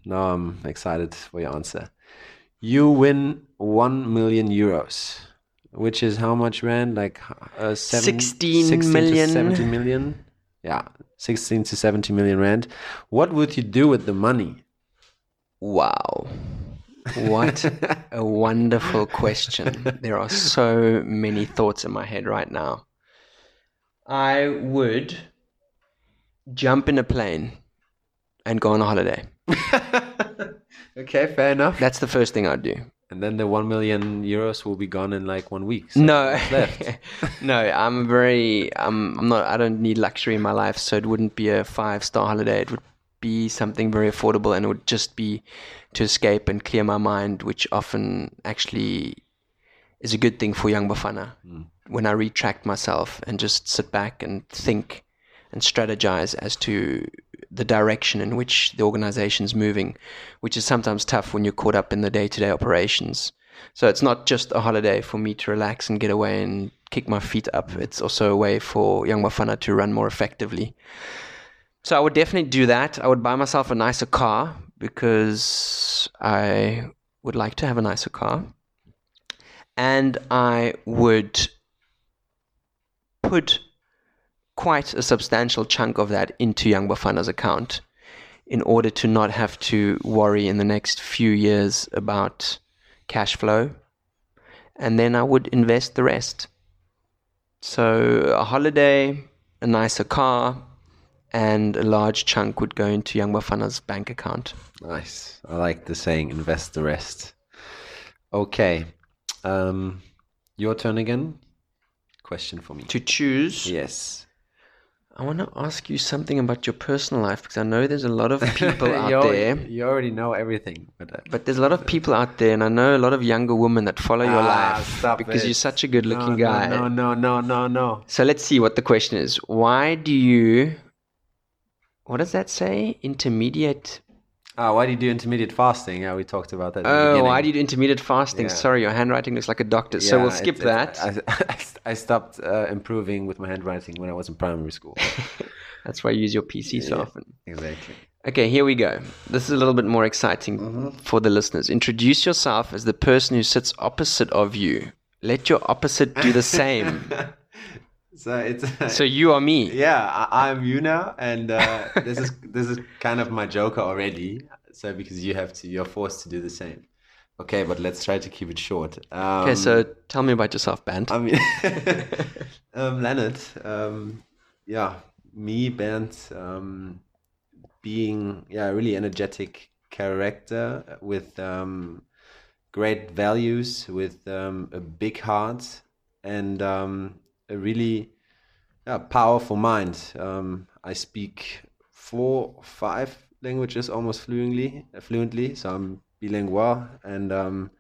Now I'm excited for your answer. You win 1 million euros, which is how much rand? Like 16 16 to million. 70 million? Yeah, 16 to 70 million rand. What would you do with the money? Wow. What a wonderful question. There are so many thoughts in my head right now. I would jump in a plane and go on a holiday. Okay, fair enough. That's the first thing I'd do. And then the 1 million euros will be gone in like 1 week. So No, what's left? no, I'm not, I don't need luxury in my life, so it wouldn't be a 5-star holiday. It would be something very affordable, and it would just be to escape and clear my mind, which often actually is a good thing for Young Bafana. When I retract myself and just sit back and think and strategize as to the direction in which the organization's moving, which is sometimes tough when you're caught up in the day-to-day operations. So it's not just a holiday for me to relax and get away and kick my feet up. It's also a way for Young Bafana to run more effectively. So I would definitely do that. I would buy myself a nicer car because I would like to have a nicer car. And I would put quite a substantial chunk of that into Young Bafana's account in order to not have to worry in the next few years about cash flow. And then I would invest the rest. So a holiday, a nicer car, and a large chunk would go into Young Bafana's bank account. Nice. I like the saying, invest the rest. Okay. Your turn again. Question for me. To choose, Yes. I want to ask you something about your personal life, because I know there's a lot of people out there. You already know everything. But there's a lot of people out there, and I know a lot of younger women that follow your life because you're such a good-looking guy. No. So let's see what the question is. Why do you... What does that say? Intermediate... Why do you do intermediate fasting? Yeah, we talked about that. Oh, why do you do intermediate fasting? Yeah. Sorry, your handwriting looks like a doctor's. So we'll skip that. I stopped improving with my handwriting when I was in primary school. That's why you use your PC so often. Exactly. Okay, here we go. This is a little bit more exciting for the listeners. Introduce yourself as the person who sits opposite of you. Let your opposite do the same. So you are me. Yeah, I'm you now, and this is kind of my joker already. So because you're forced to do the same. Okay, but let's try to keep it short. Okay, so tell me about yourself, Bernd. I mean, Leonard. Yeah, me, Bernd, being a really energetic character with great values, with a big heart, and a really powerful mind. I speak 4-5 languages almost fluently. So I'm bilingual, and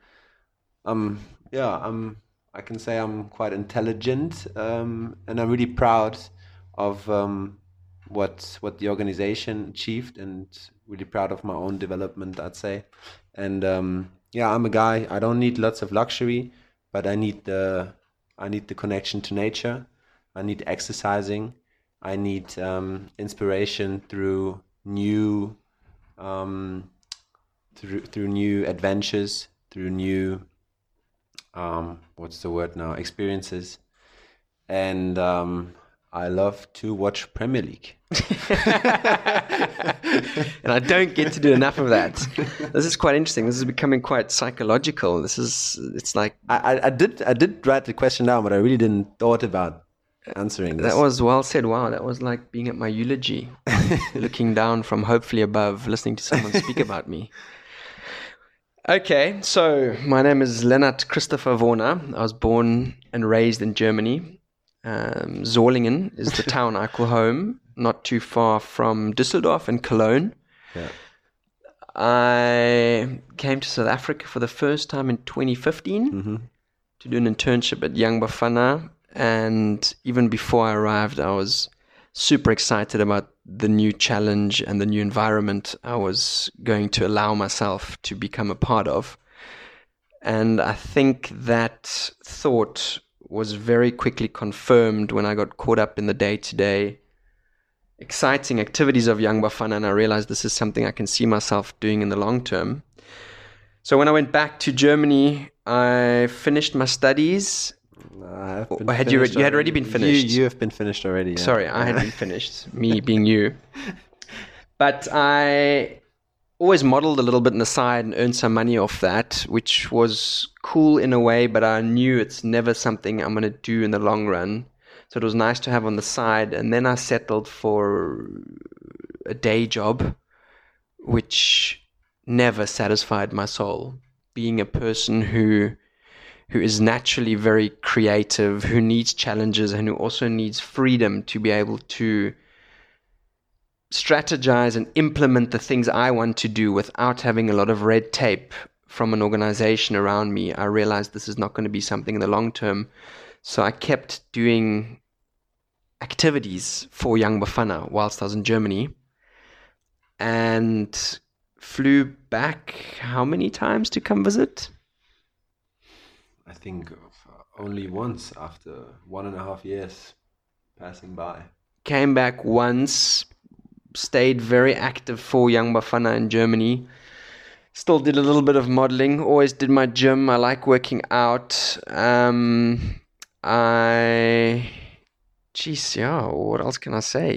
I can say I'm quite intelligent, and I'm really proud of what the organization achieved, and really proud of my own development, I'd say. And I'm a guy. I don't need lots of luxury, but I need the connection to nature. I need exercising. I need inspiration through new through new adventures, through new experiences. And I love to watch Premier League. And I don't get to do enough of that. This is quite interesting. This is becoming quite psychological. It's like... I did write the question down, but I really didn't thought about answering this. That was well said. Wow, that was like being at my eulogy, looking down from hopefully above, listening to someone speak about me. Okay, so my name is Lennart Christopher Warner. I was born and raised in Germany. Zorlingen is the town I call home, not too far from Düsseldorf and Cologne. Yeah. I came to South Africa for the first time in 2015 to do an internship at Young Bafana. And even before I arrived, I was super excited about the new challenge and the new environment I was going to allow myself to become a part of. And I think that thought was very quickly confirmed when I got caught up in the day-to-day exciting activities of Young Bafana, and I realized this is something I can see myself doing in the long term. So when I went back to Germany, I finished my studies. Or had you had already been finished? You have been finished already. Yeah. Sorry, I had been finished. Me being you. But I always modeled a little bit on the side and earned some money off that, which was cool in a way, but I knew it's never something I'm going to do in the long run. So it was nice to have on the side. And then I settled for a day job, which never satisfied my soul. Being a person who is naturally very creative, who needs challenges, and who also needs freedom to be able to strategize and implement the things I want to do without having a lot of red tape from an organization around me. I realized this is not going to be something in the long term. So I kept doing activities for Young Bafana whilst I was in Germany, and flew back how many times to come visit? I think only once after 1.5 years passing by. Came back once, stayed very active for Young Bafana in Germany. Still did a little bit of modeling, always did my gym. I like working out. What else can I say?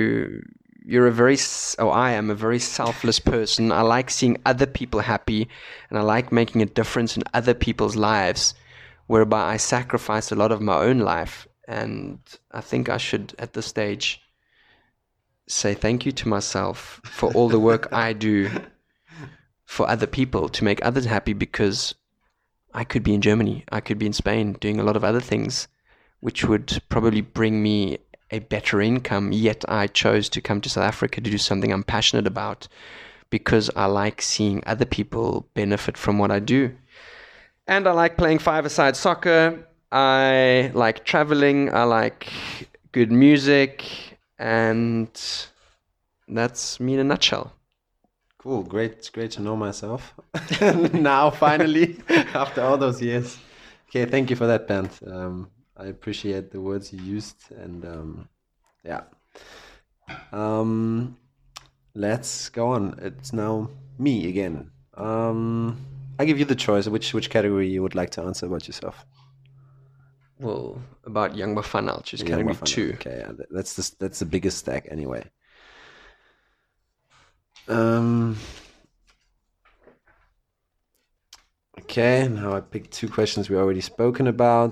I am a very selfless person. I like seeing other people happy, and I like making a difference in other people's lives, whereby I sacrifice a lot of my own life. And I think I should, at this stage, say thank you to myself for all the work I do for other people to make others happy, because I could be in Germany, I could be in Spain doing a lot of other things which would probably bring me a better income, yet I chose to come to South Africa to do something I'm passionate about, because I like seeing other people benefit from what I do. And I like playing five-a-side soccer, I like traveling, I like good music, and that's me in a nutshell. Cool, great to know myself. Now, finally, after all those years. Okay, thank you for that, Bernd. I appreciate the words you used, and let's go on. It's now me again. I give you the choice. Which category you would like to answer about yourself? Well, about Young Bafana, I'll choose category 2. Okay, yeah, that's the biggest stack anyway. Okay, now I picked 2 questions we already spoken about.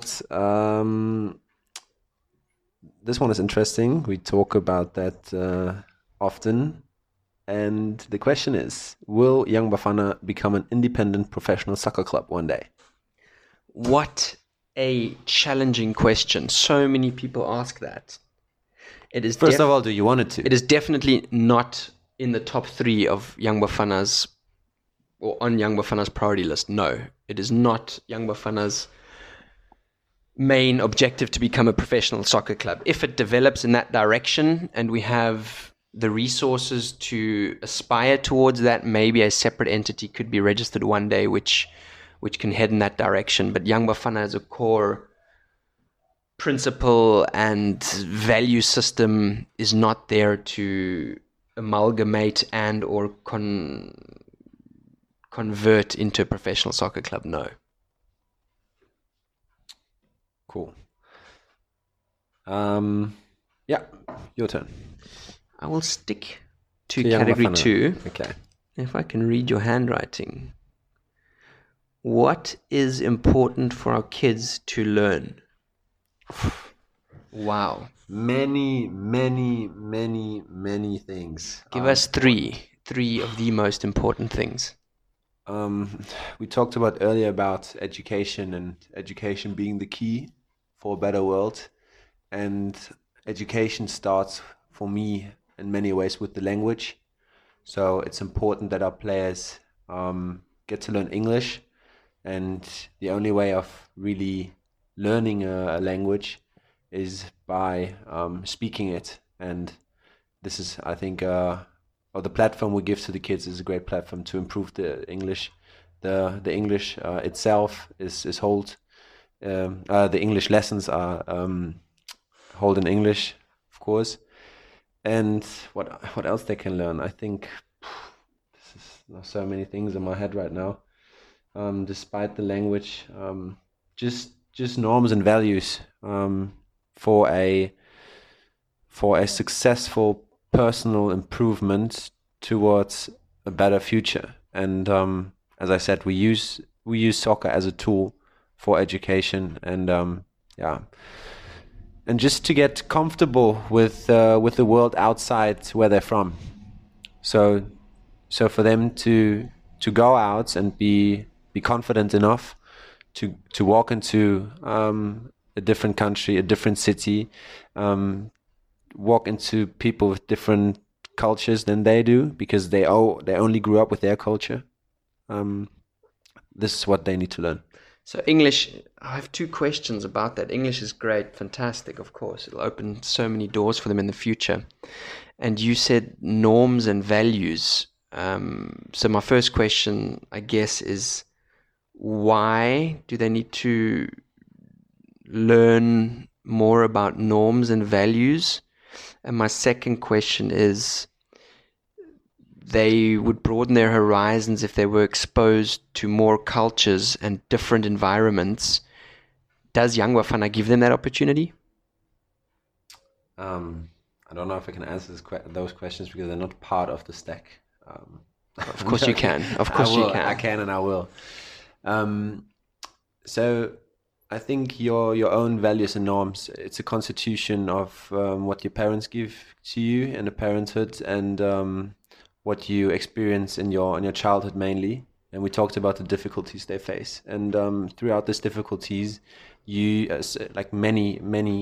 This one is interesting. We talk about that often. And the question is, will Young Bafana become an independent professional soccer club one day? What a challenging question. So many people ask that. It is First of all, do you want it to? It is definitely not in the top 3 of Young Bafana's, or on Young Bafana's priority list. No, it is not Young Bafana's main objective to become a professional soccer club. If it develops in that direction and we have the resources to aspire towards that, maybe a separate entity could be registered one day which can head in that direction. But Young Bafana as a core principle and value system is not there to amalgamate and or convert into a professional soccer club. No. Cool. Yeah, your turn. I will stick to category 2. Okay. If I can read your handwriting. What is important for our kids to learn? Wow. Many things. Give us 3 of the most important things. We talked about earlier about education, and education being the key for a better world. And education starts for me in many ways with the language. So it's important that our players get to learn English. And the only way of really learning a language is by speaking it. And this is, I think, or the platform we give to the kids is a great platform to improve the English. The English itself is held. The English lessons are held in English, of course. And what else they can learn? I think there's so many things in my head right now. Despite the language, just norms and values for a successful personal improvement towards a better future. And as I said, we use soccer as a tool for education, and and just to get comfortable with the world outside where they're from. So for them to go out and be confident enough to walk into a different country, a different city, walk into people with different cultures than they do, because they only grew up with their culture. This is what they need to learn. So English, I have two questions about that. English is great, fantastic, of course. It'll open so many doors for them in the future. And you said norms and values. So my first question, I guess, is why do they need to learn more about norms and values? And my second question is, they would broaden their horizons if they were exposed to more cultures and different environments. Does Young Bafana give them that opportunity? I don't know if I can answer those questions because they're not part of the stack. Of course you can. Of course you can. I can and I will. So I think your own values and norms, it's a constitution of what your parents give to you in the parenthood, and what you experience in your childhood mainly. And we talked about the difficulties they face. And throughout these difficulties, you, like many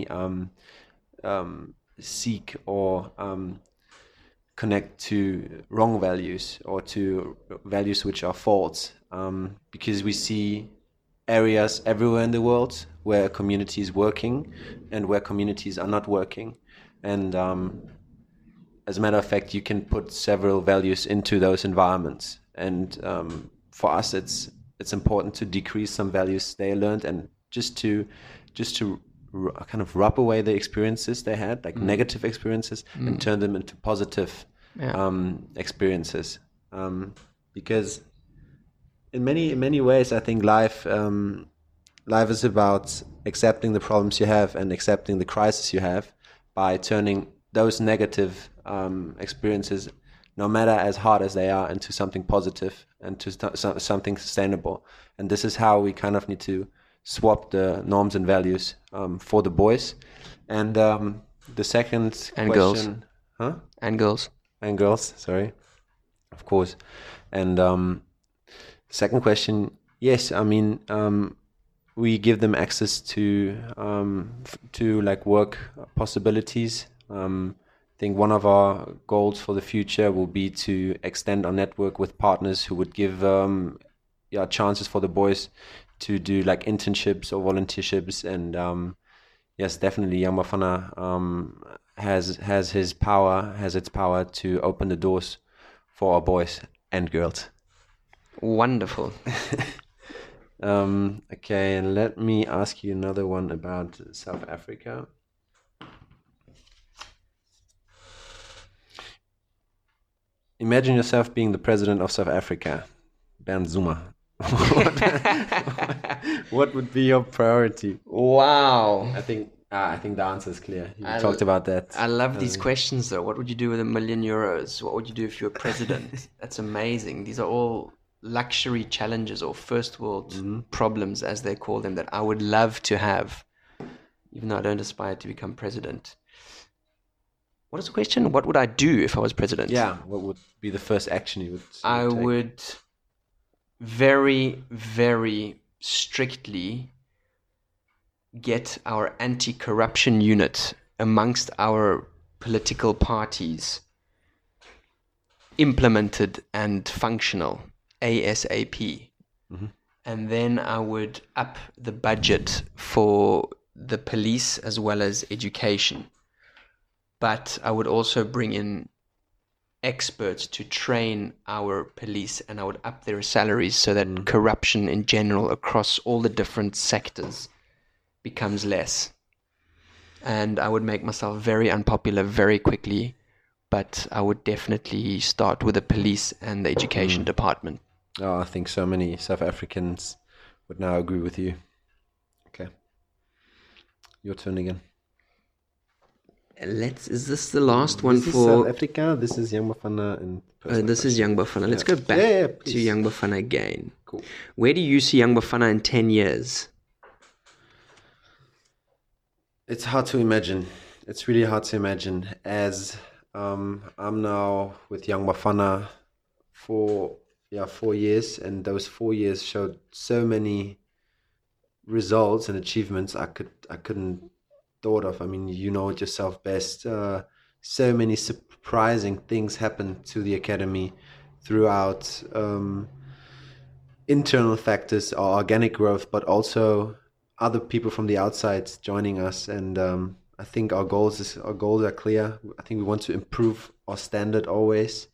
seek or connect to wrong values, or to values which are false, because we see areas everywhere in the world where community is working and where communities are not working. And as a matter of fact, you can put several values into those environments. And for us, it's important to decrease some values they learned, and just to kind of rub away the experiences they had, like negative experiences, and turn them into positive experiences. Because in many ways, I think life is about accepting the problems you have and accepting the crisis you have, by turning those negative experiences, no matter as hard as they are, into something positive and to something sustainable. And this is how we kind of need to swap the norms and values for the boys. And the second and question, girls. And girls, sorry, of course. And second question, yes, I mean, we give them access to like work possibilities. I think one of our goals for the future will be to extend our network with partners who would give chances for the boys to do like internships or volunteerships. And yes, definitely Young Bafana has its power to open the doors for our boys and girls. Wonderful. Okay, and let me ask you another one about South Africa. Imagine yourself being the president of South Africa, Bernd Zuma. What would be your priority? Wow. I think the answer is clear. You talked about that. I love these questions though. What would you do with €1 million? What would you do if you were president? That's amazing. These are all luxury challenges or first world problems, as they call them, that I would love to have, even though I don't aspire to become president. What is the question? What would I do if I was president? Yeah, what would be the first action you would take? I would very, very strictly get our anti-corruption unit amongst our political parties implemented and functional ASAP. And then I would up the budget for the police as well as education. But I would also bring in experts to train our police, and I would up their salaries so that corruption in general across all the different sectors becomes less. And I would make myself very unpopular very quickly but I would definitely start with the police and the education department. Oh, I think so many South Africans would now agree with you. Okay. Your turn again. Is this the last one This is South Africa. This is Young Bafana and this is Young Bafana. Let's go back to Young Bafana again. Cool. Where do you see Young Bafana in 10 years? It's hard to imagine. It's really hard to imagine, as I'm now with Young Bafana for 4 years, and those 4 years showed so many results and achievements I couldn't thought of. I mean, you know it yourself best. So many surprising things happened to the academy throughout internal factors or organic growth, but also other people from the outside joining us. And I think our goals are clear. I think we want to improve our standard always.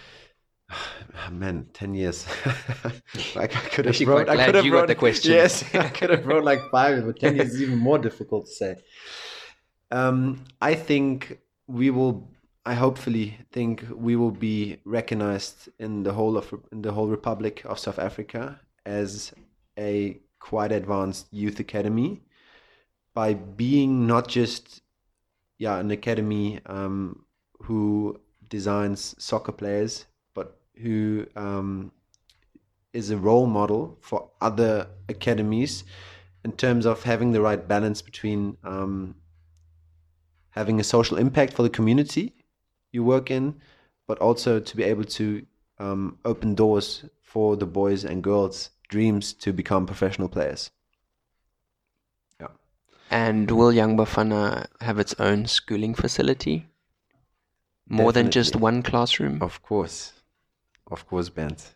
Man, 10 years. Like I could have wrote the question. Yes, I could have wrote like 5, but 10 years is even more difficult to say. I think I hopefully think we will be recognized in the whole Republic of South Africa as a quite advanced youth academy, by being not just an academy who designs soccer players, but who is a role model for other academies in terms of having the right balance between having a social impact for the community you work in, but also to be able to open doors for the boys and girls' dreams to become professional players. Yeah. And will Young Bafana have its own schooling facility? More than just one classroom? Of course, Bent.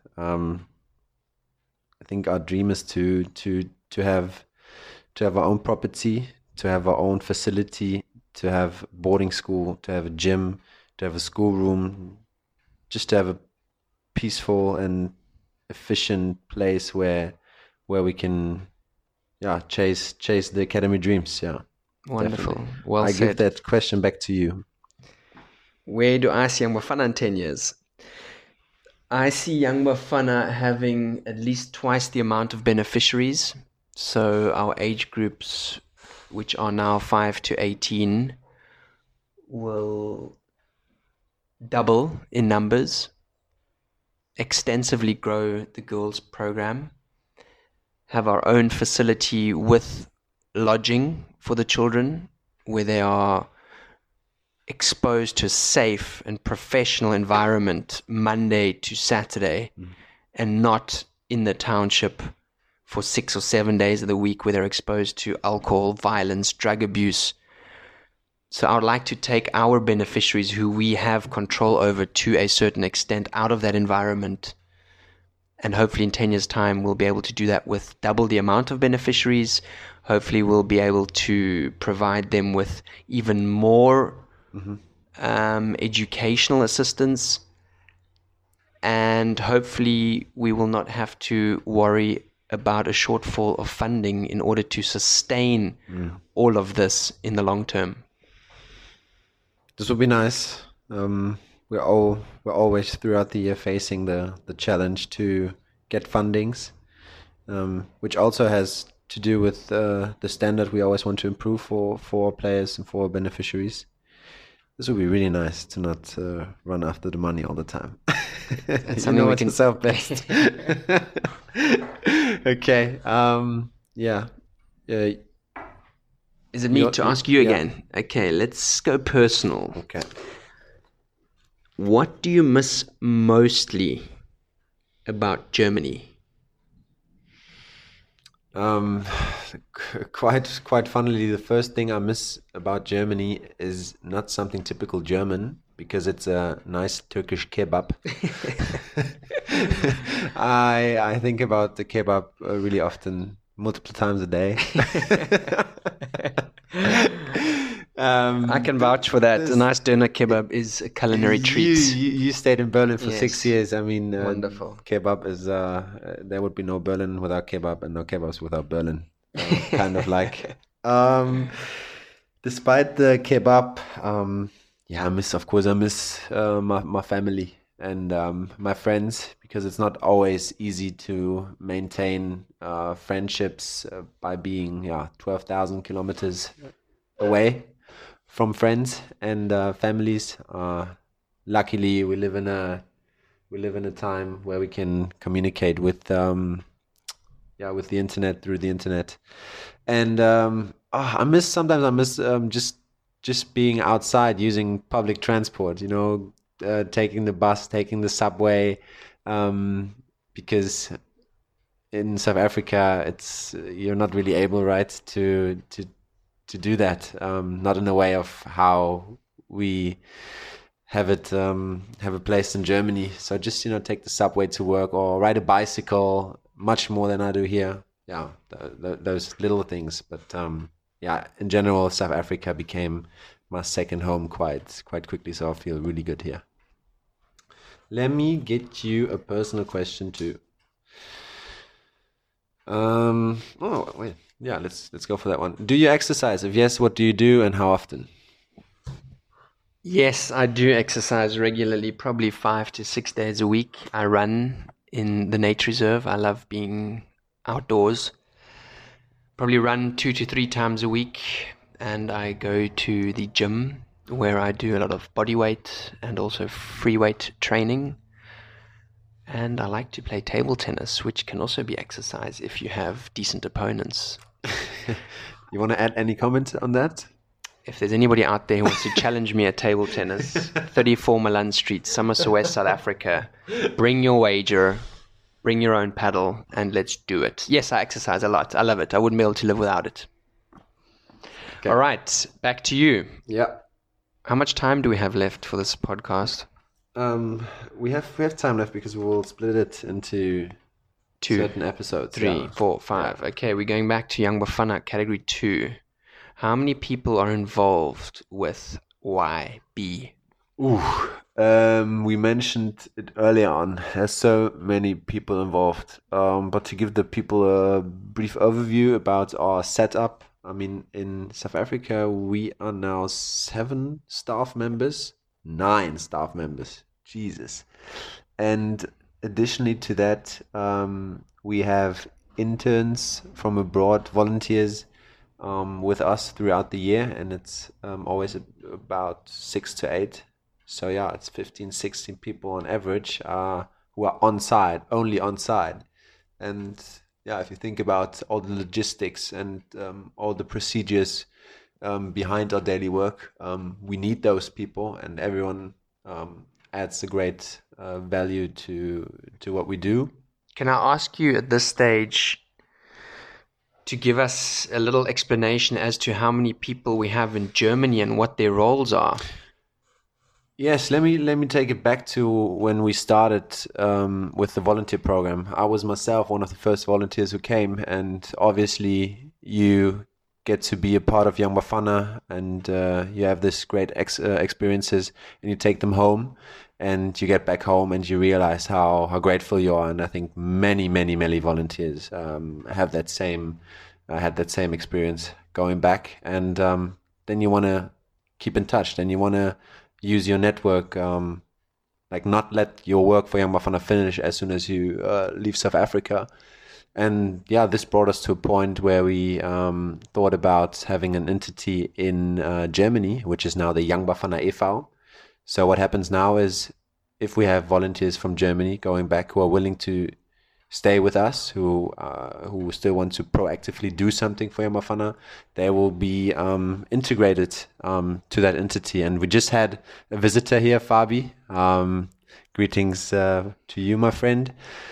I think our dream is to have our own property, to have our own facility, to have boarding school, to have a gym, to have a schoolroom, just to have a peaceful and efficient place where we can chase the academy dreams. Yeah. Wonderful. Definitely. Well I said. give that question back to you. Where do I see Young Bafana in 10 years? I see Young Bafana having at least twice the amount of beneficiaries. So our age groups, which are now 5 to 18, will double in numbers, extensively grow the girls program, have our own facility with lodging for the children, where they are exposed to a safe and professional environment Monday to Saturday, and not in the township for 6 or 7 days of the week where they're exposed to alcohol, violence, drug abuse. So I would like to take our beneficiaries, who we have control over to a certain extent, out of that environment. And hopefully in 10 years' time, we'll be able to do that with double the amount of beneficiaries. Hopefully we'll be able to provide them with even more educational assistance. And hopefully we will not have to worry about a shortfall of funding in order to sustain all of this in the long term. This would be nice. We're always throughout the year facing the challenge to get fundings, which also has to do with the standard we always want to improve for our players and for our beneficiaries. This would be really nice to not run after the money all the time. That's something we can yourself best. Okay. Is it me to ask you again? Okay, let's go personal. Okay. What do you miss mostly about Germany? Quite funnily, the first thing I miss about Germany is not something typical German, because it's a nice Turkish kebab. I think about the kebab really often, multiple times a day. I can vouch for that. A nice doner kebab is a culinary treat. You stayed in Berlin for Yes. 6 years. I mean, Wonderful. Kebab is there would be no Berlin without kebab, and no kebabs without Berlin. Kind of like. Despite the kebab, Yeah, of course, I miss my family and my friends, because it's not always easy to maintain friendships by being 12,000 kilometers away from friends and families. Luckily, we live in a time where we can communicate with with the internet, through the internet. And sometimes I miss just being outside using public transport, taking the bus, taking the subway, because in South Africa it's you're not really able, right, to do that, not in a way of how we have it have a place in Germany. So just take the subway to work or ride a bicycle much more than I do here. Yeah, those little things. But in general, South Africa became my second home quite quickly. So I feel really good here. Let me get you a personal question too. Oh wait, yeah, let's go for that one. Do you exercise? If yes, what do you do and how often? Yes, I do exercise regularly, probably 5 to 6 days a week. I run in the nature reserve. I love being outdoors. Probably run 2 to 3 times a week, and I go to the gym where I do a lot of body weight and also free weight training. And I like to play table tennis, which can also be exercise if you have decent opponents. You want to add any comment on that? If there's anybody out there who wants to challenge me at table tennis, 34 Milan Street, Somerset West, South Africa, bring your wager, bring your own paddle, and let's do it. Yes, I exercise a lot. I love it. I wouldn't be able to live without it. Okay. All right, back to you. Yeah. How much time do we have left for this podcast? We have time left because we will split it into 2 certain episodes. 3, 4, 5. Yeah. Okay, we're going back to Young Bafana category 2. How many people are involved with YB? We mentioned it earlier on. There's so many people involved. But to give the people a brief overview about our setup, I mean, in South Africa, we are now 7 staff members, 9 staff members. Jesus. And additionally to that, we have interns from abroad, volunteers, with us throughout the year, and it's always about 6 to 8. So yeah, it's 15, 16 people on average who are only on site. And yeah, if you think about all the logistics and all the procedures behind our daily work, we need those people, and everyone adds a great value to what we do. Can I ask you at this stage to give us a little explanation as to how many people we have in Germany and what their roles are? Yes, let me take it back to when we started with the volunteer program. I was myself one of the first volunteers who came, and obviously you get to be a part of Young Bafana, and you have this great experiences, and you take them home, and you get back home and you realize how grateful you are. And I think many volunteers had that same experience going back, and then you want to keep in touch. Then you want to use your network, not let your work for Young Bafana finish as soon as you leave South Africa. And yeah, this brought us to a point where we thought about having an entity in Germany, which is now the Young Bafana e.V. So what happens now is, if we have volunteers from Germany going back who are willing to stay with us, who still want to proactively do something for Young Bafana, they will be integrated to that entity. And we just had a visitor here, Fabi. Greetings to you, my friend.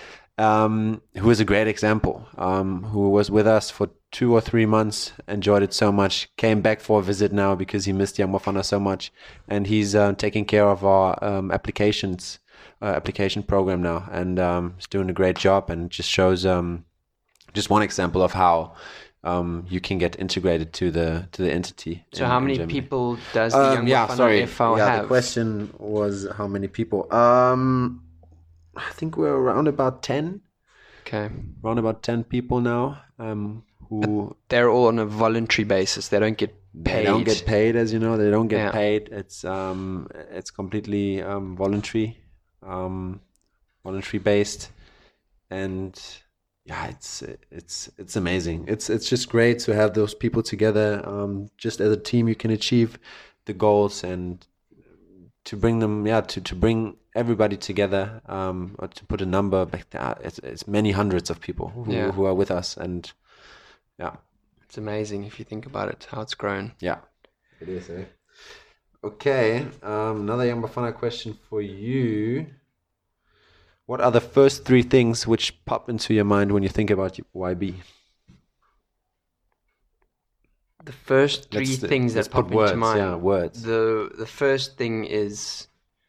Who is a great example, who was with us for 2 or 3 months, enjoyed it so much, came back for a visit now because he missed Young Bafana so much, and he's taking care of our application program now, and he's doing a great job, and just shows just one example of how you can get integrated to the entity. So how many people does the Young Bafana e.V. have? The question was how many people. I think we're around about 10. Okay. Around about 10 people now. who they're all on a voluntary basis. They don't get paid. They don't get paid, as you know. They don't get Yeah. paid. It's completely voluntary, voluntary based, and yeah, it's amazing. It's just great to have those people together. Just as a team, you can achieve the goals, and to bring them, to bring everybody together. Or to put a number back there, it's many hundreds of people who are with us, and yeah. It's amazing if you think about it, how it's grown. Yeah, it is, eh? Okay, another Young Bafana question for you. What are the first three things which pop into your mind when you think about YB? The first three things that pop into mind. Yeah, words. The first thing is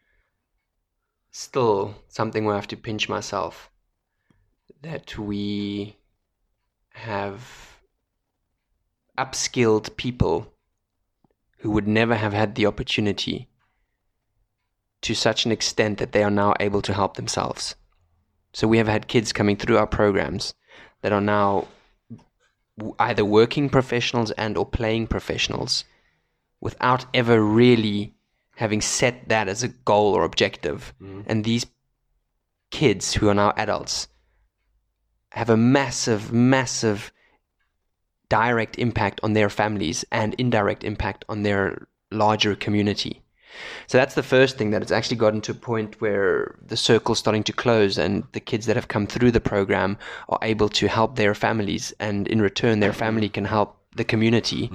still something where I have to pinch myself. That we have upskilled people who would never have had the opportunity to such an extent that they are now able to help themselves. So we have had kids coming through our programs that are now either working professionals and or playing professionals without ever really having set that as a goal or objective. And these kids who are now adults have a massive direct impact on their families and indirect impact on their larger community. So that's the first thing, that it's actually gotten to a point where the circle's starting to close, and the kids that have come through the program are able to help their families, and in return their family can help the community.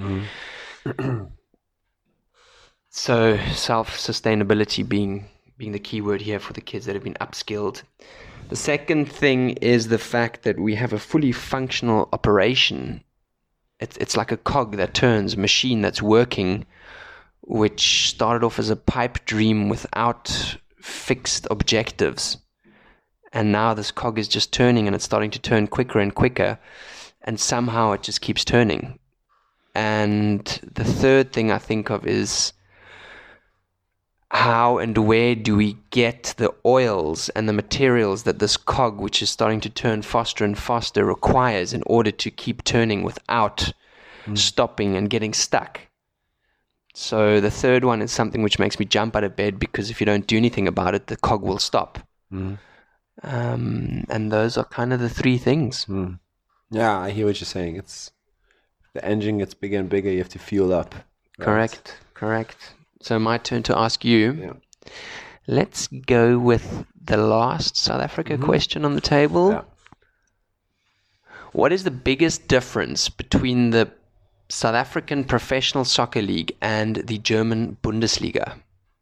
So self-sustainability being the key word here for the kids that have been upskilled. The second thing is the fact that we have a fully functional operation. It's like a cog that turns, machine that's working, which started off as a pipe dream without fixed objectives. And now this cog is just turning, and it's starting to turn quicker and quicker, and somehow it just keeps turning. And the third thing I think of is how and where do we get the oils and the materials that this cog, which is starting to turn faster and faster, requires in order to keep turning without stopping and getting stuck. So the third one is something which makes me jump out of bed, because if you don't do anything about it, the cog will stop. And those are kind of the three things. Yeah, I hear what you're saying. It's the engine gets bigger and bigger. You have to fuel up. Right? Correct. So my turn to ask you. Yeah. Let's go with the last South Africa question on the table. Yeah. What is the biggest difference between the South African Professional Soccer League and the German Bundesliga?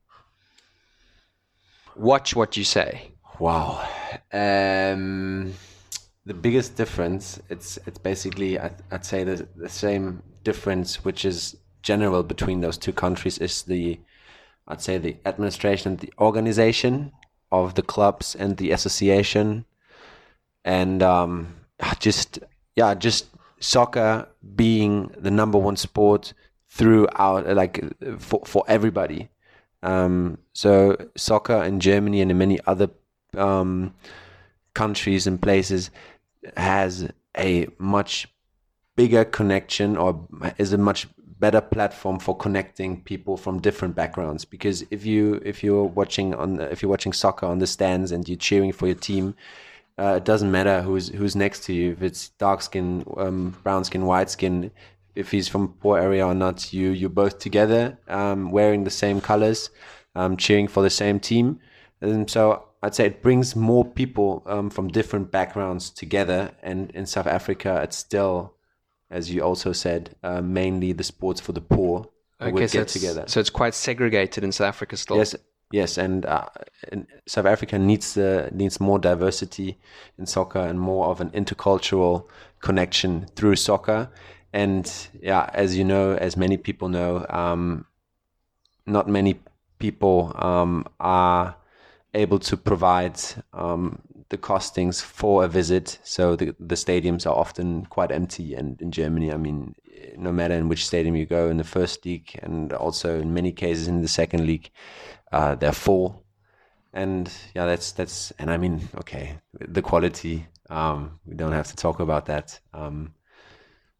Watch what you say. Wow. The biggest difference, it's basically, I'd say the same difference, which is general between those two countries, is the administration and the organization of the clubs and the association, and just soccer being the number one sport throughout, like for everybody. So soccer in Germany and in many other countries and places has a much bigger connection, or is a much better platform for connecting people from different backgrounds. Because if you're watching soccer on the stands and you're cheering for your team, it doesn't matter who's next to you, if it's dark skin, brown skin, white skin, if he's from a poor area or not. You're both together, wearing the same colors, cheering for the same team. And so I'd say it brings more people from different backgrounds together. And in South Africa, it's still, as you also said, mainly the sports for the poor who would get together. So it's quite segregated in South Africa still. Yes, and South Africa needs more diversity in soccer and more of an intercultural connection through soccer. And yeah, as you know, as many people know, not many people are able to provide the costings for a visit. So the stadiums are often quite empty. And in Germany, I mean, no matter in which stadium you go, in the first league and also in many cases in the second league, they're full. And yeah, that's and I mean, okay, the quality, we don't have to talk about that.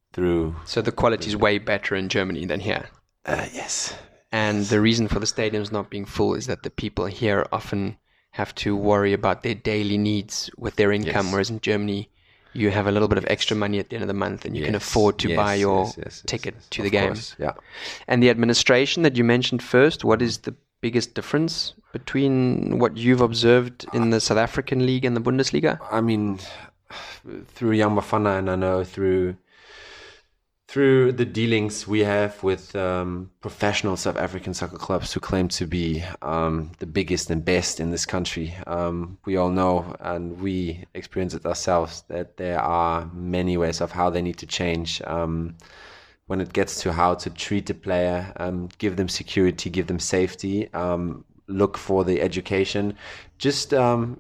through. So the quality is way better in Germany than here. Yes. And the reason for the stadiums not being full is that the people here often have to worry about their daily needs with their income, Yes. whereas in Germany, you have a little bit of extra money at the end of the month and you can afford to buy your ticket to the game. Course, yeah. And the administration that you mentioned first, what is the biggest difference between what you've observed in the South African League and the Bundesliga? I mean, through Young Bafana, and I know through the dealings we have with professional South African soccer clubs who claim to be the biggest and best in this country, we all know, and we experience it ourselves, that there are many ways of how they need to change when it gets to how to treat a player, give them security, give them safety, look for the education. Just,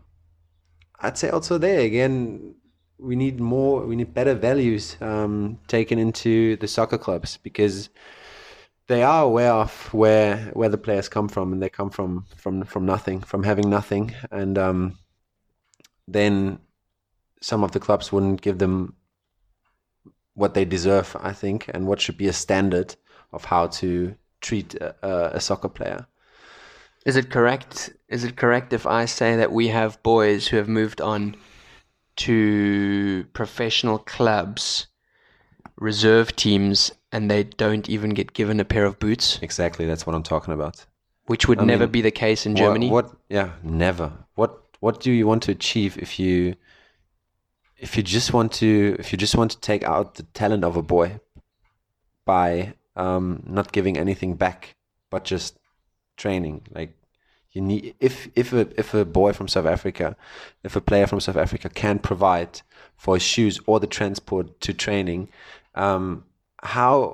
I'd say also there, again, we need better values taken into the soccer clubs, because they are aware of where the players come from, and they come from nothing, from having nothing, and then some of the clubs wouldn't give them what they deserve, I think, and what should be a standard of how to treat a soccer player. Is it correct if I say that we have boys who have moved on to professional clubs, reserve teams, and they don't even get given a pair of boots? Exactly, that's what I'm talking about. Which would never be the case in Germany. Never. What do you want to achieve if you just want to take out the talent of a boy by not giving anything back, but just training? Like, you need, if a boy from South Africa, if a player from South Africa can provide for his shoes or the transport to training, how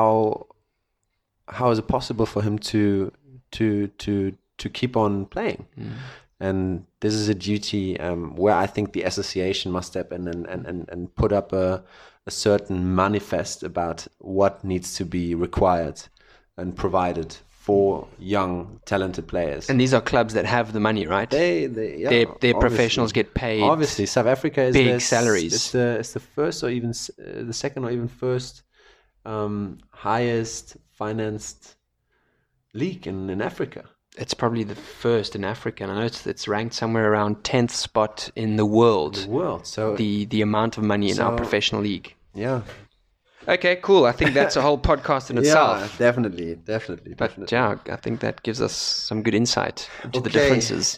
is it possible for him to keep on playing? And this is a duty where I think the association must step in and put up a certain manifest about what needs to be required and provided for young, talented players. And these are clubs that have the money, right? Their professionals get paid. Obviously, South Africa is big salaries. It's the first, or even the second, or even first highest financed league in Africa. It's probably the first in Africa, and I know it's ranked somewhere around 10th spot in the world. So the amount of money in our professional league. Yeah. Okay, cool. I think that's a whole podcast in itself. Yeah, definitely. But yeah, I think that gives us some good insight into the differences.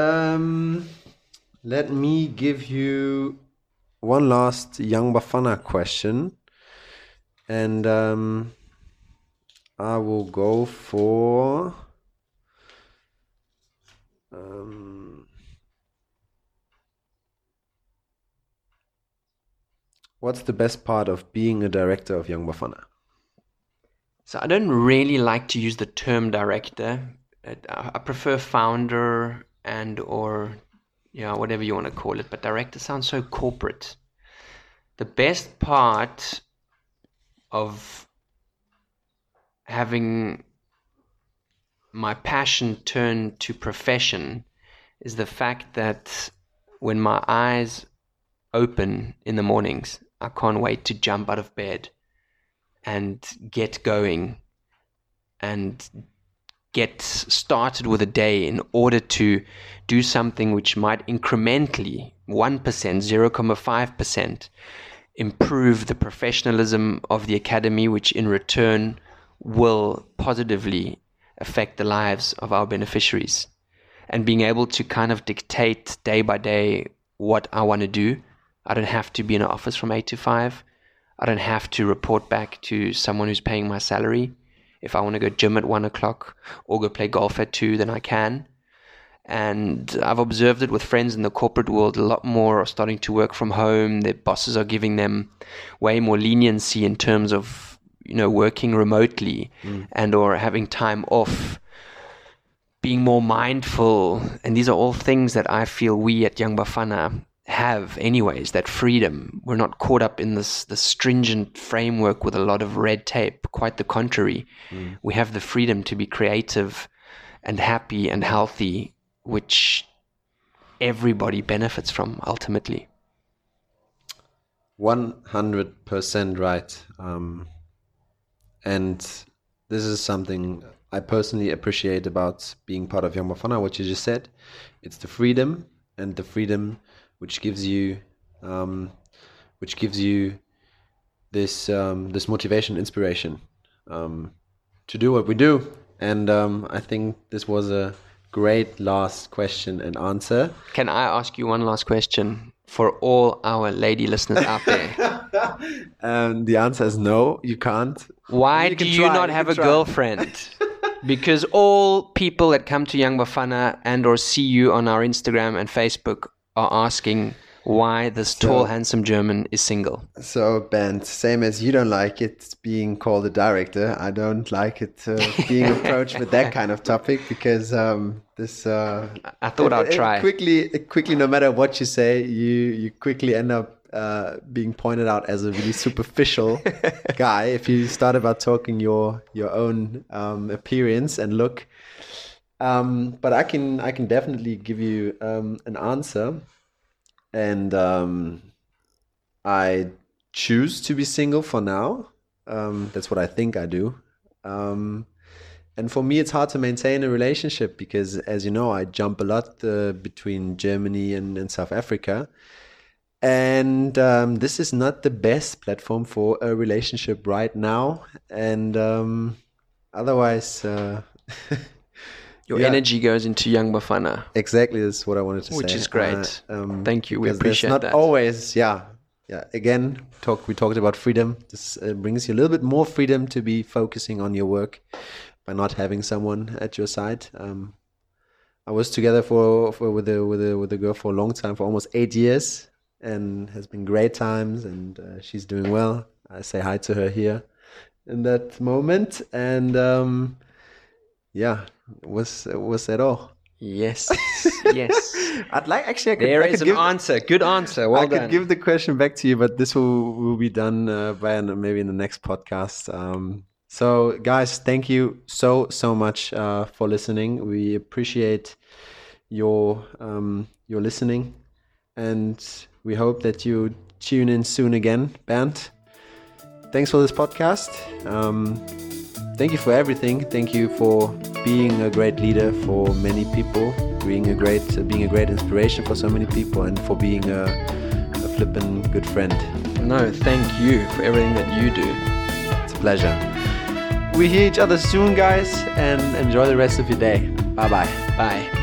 Let me give you one last Young Bafana question, and I will go for what's the best part of being a director of Young Bafana? So I don't really like to use the term director. I prefer founder or whatever you want to call it. But director sounds so corporate. The best part of having my passion turn to profession is the fact that when my eyes open in the mornings, I can't wait to jump out of bed and get going and get started with a day in order to do something which might incrementally 1%, 0.5% improve the professionalism of the academy, which in return will positively affect the lives of our beneficiaries. And being able to kind of dictate day by day what I want to do. I don't have to be in an office from 8 to 5. I don't have to report back to someone who's paying my salary. If I want to go gym at 1 o'clock or go play golf at 2, then I can. And I've observed it with friends in the corporate world. A lot more are starting to work from home. Their bosses are giving them way more leniency in terms of, working remotely and or having time off, being more mindful. And these are all things that I feel we at Young Bafana have anyways, that freedom. We're not caught up in this stringent framework with a lot of red tape. Quite the contrary. We have the freedom to be creative and happy and healthy, which everybody benefits from ultimately. 100% right. And this is something I personally appreciate about being part of Young Bafana, what you just said. It's the freedom, and the freedom which gives you this this motivation, inspiration to do what we do. And I think this was a great last question and answer. Can I ask you one last question for all our lady listeners out there? The answer is no, you can't. Why do you not have a girlfriend? Because all people that come to Young Bafana and or see you on our Instagram and Facebook are asking why this tall, handsome German is single. So, Bernd, same as you don't like it being called a director, I don't like it being approached with that kind of topic, because this... I thought I'd try. Quickly, no matter what you say, you quickly end up being pointed out as a really superficial guy if you start about talking your own appearance and look. But I can definitely give you an answer. And I choose to be single for now. That's what I think I do. And for me, it's hard to maintain a relationship because, as you know, I jump a lot between Germany and South Africa. And this is not the best platform for a relationship right now. And otherwise... Your energy goes into Young Bafana. Exactly, that's what I wanted to say. Which is great. Thank you. We appreciate that. Not always, Again, we talked about freedom. This brings you a little bit more freedom to be focusing on your work by not having someone at your side. I was together with a girl for a long time, for almost 8 years, and has been great times. And she's doing well. I say hi to her here in that moment, and was that all? Yes, yes. I'd like There is an answer. Good answer. Well done. I could give the question back to you, but this will be done maybe in the next podcast. So, guys, thank you so much for listening. We appreciate your listening, and we hope that you tune in soon again. Bernd, thanks for this podcast. Thank you for everything. Thank you for being a great leader for many people, being a great inspiration for so many people, and for being a flippin' good friend. No, thank you for everything that you do. It's a pleasure. We hear each other soon, guys, and enjoy the rest of your day. Bye-bye. Bye.